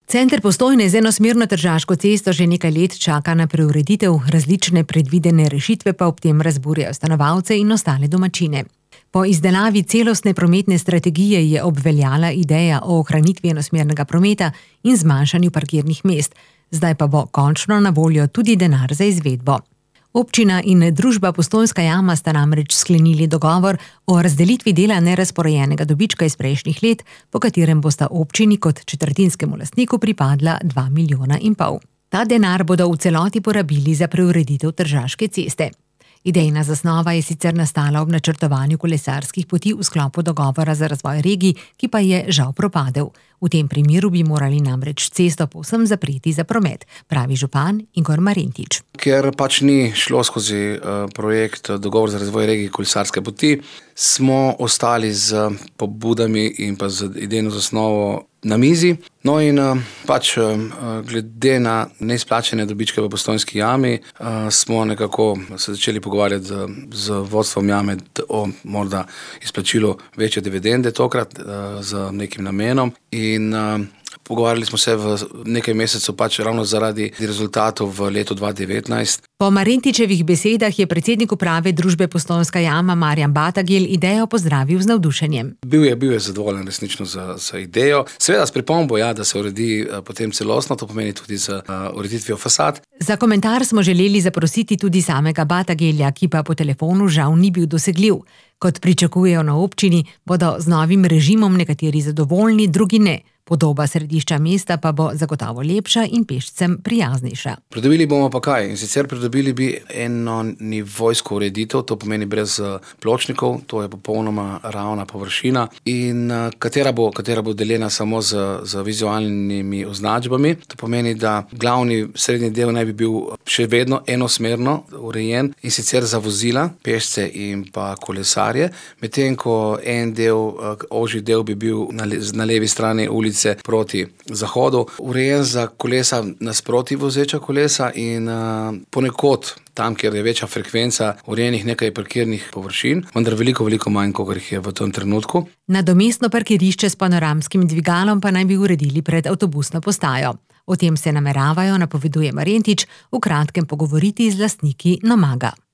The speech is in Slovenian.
Center Postojne z enosmerno Tržaško cesto že nekaj let čaka na preureditev, različne predvidene rešitve pa ob tem razburjajo stanovalce in ostale domačine. Po izdelavi celostne prometne strategije je obveljala ideja o ohranitvi enosmernega prometa in zmanjšanju parkirnih mest, zdaj pa bo končno na voljo tudi denar za izvedbo. Občina in družba Postojnska jama sta namreč sklenili dogovor o razdelitvi dela nerazporejenega dobička iz prejšnjih let, po katerem bosta občini kot četrtinskemu lastniku pripadla 2,5 milijona. Ta denar bodo v celoti porabili za preureditev Tržaške ceste. Idejna zasnova je sicer nastala ob načrtovanju kolesarskih poti v sklopu dogovora za razvoj regij, ki pa je žal propadel. V tem primeru bi morali namreč cesto povsem zapreti za promet, pravi župan Igor Marentič. Ker pač ni šlo skozi projekt dogovor za razvoj regij kolesarske poti, smo ostali z pobudami in pa z idejno zasnovo na mizi. No in pač glede na neizplačene dobičke v Postojnski jami smo nekako se začeli pogovarjati z vodstvom jame o morda izplačilu večje dividende tokrat z nekim namenom in pogovarjali smo se v nekaj mesecev pač ravno zaradi rezultatov v letu 2019. Po Marentičevih besedah je predsednik uprave družbe Postojnska jama Marjan Batagel idejo pozdravil z navdušenjem. Bil je zadovoljen resnično za idejo. Seveda s pripombo, da se uredi potem celostno, to pomeni tudi z ureditvijo fasad. Za komentar smo želeli zaprositi tudi samega Batagelja, ki pa po telefonu žal ni bil dosegljiv. Kot pričakujejo na občini, bodo z novim režimom nekateri zadovoljni, drugi ne. Podoba središča mesta pa bo zagotovo lepša in pešcem prijaznejša. Pridobili bomo pa kaj? In sicer pridobili bi eno nivojsko ureditev, to pomeni brez pločnikov, to je popolnoma ravna površina in katera bo deljena samo z vizualnimi označbami. To pomeni, da glavni srednji del naj bi bil še vedno enosmerno urejen in sicer za vozila, pešce in pa kolesarje, medtem ko en del, ožji del bi bil na levi strani ulice proti zahodu, urejen za kolesa nasproti vozeča kolesa in ponekod tam, kjer je večja frekvenca, urejenih nekaj parkirnih površin, vendar veliko manj, kot jih je v tem trenutku. Nadomestno parkirišče s panoramskim dvigalom pa naj bi uredili pred avtobusno postajo. O tem se nameravajo, napoveduje Marentič, v kratkem pogovoriti z lastniki Nomaga.